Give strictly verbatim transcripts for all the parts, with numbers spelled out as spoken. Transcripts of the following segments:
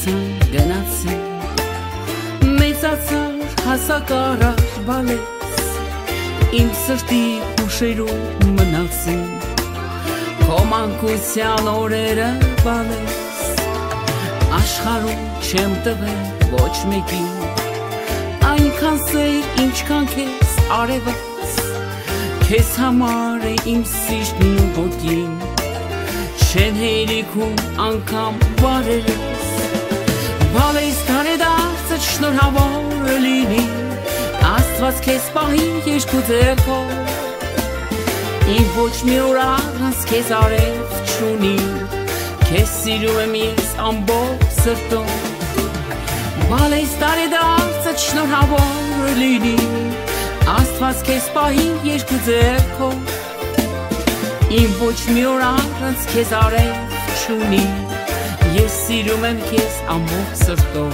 անցան գնացին մեծացար հասակարար բալես իմ սրտի ուշերում մնացին քո մանկության օրերը բալես աշխարհում չեմ տվել ոչ մեկին այնքան սեր ինչքան քեզ արևս քեզ համար է իմ սիրտն ու ոտին չեն հերիքում անգամ բարերս բալես տարեդարձը շնորհավոր լինի Աստված քեզ պահի երկու ձեռքով իմ ոչ մի օր առանց քեզ արև չունի քեզ սիրում եմ ես ամբողջ սրտով բալես տարեդարձը շնորհավոր լինի Աստված քեզ պահի երկու ձեռքով իմ ոչ մի օր առանց քեզ արև չունի ես սիրում եմ քեզ ամբողջ սրտով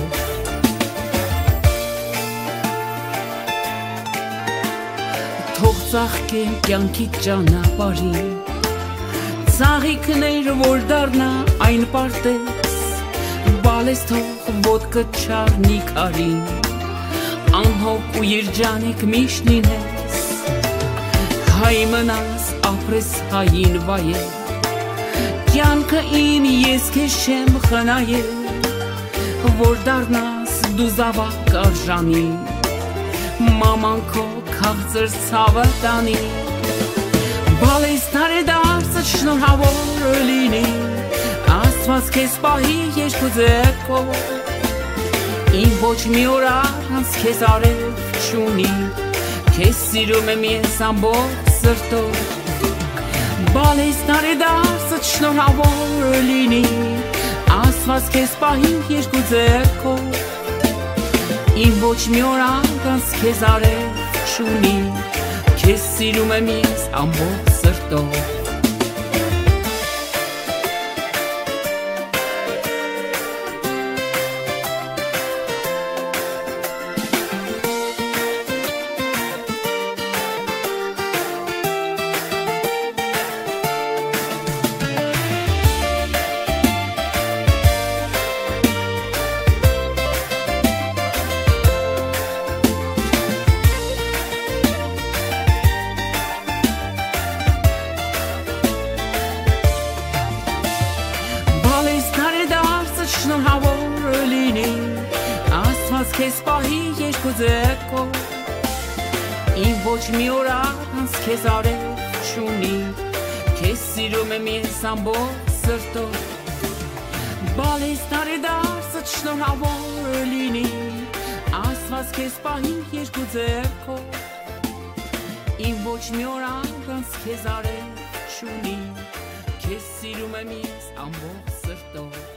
Թող ծաղկեն կյանքի ճանապարհին Ծաղիկներ որ դառնա այն պարտես Բալես թող ոտքը չառնի քարին Անհոգ ու երջանիկ միշտ լինես Հայ մնաս ապրես հային վայել Կյանքը իմ ես քեզ չեմ խնայել Որ դառնաս դու զավակ արժանի Մաման քո քաղցր ցավը տանի Բալես տարեդարձը շնորհավոր լինի Աստված քեզ պահի երկու ձեռքով Իմ ոչ մի օր առանց քեզ արև չունի Քեզ սիրում եմ ես ամբողջ սրտով Բալես տարեդարձը շնորհավոր լինի Աստված քեզ պահի երկու ձեռքով Իմ ոչ մի օր առանց քեզ արև չունի Քեզ սիրում եմ ես ամբողջ սրտով շնորհավոր լինի Աստված քեզ պահի երկու ձեռքով Իմ ոչ մի օր առանց քեզ արև չունի Քեզ սիրում եմ ես ամբողջ սրտով Բալես տարեդարձը շնորհավոր լինի Աստված քեզ պահի երկու ձեռքով Իմ ոչ մի օր առանց քեզ արև չունի Քեզ սիրում եմ ես ամբողջ սրտով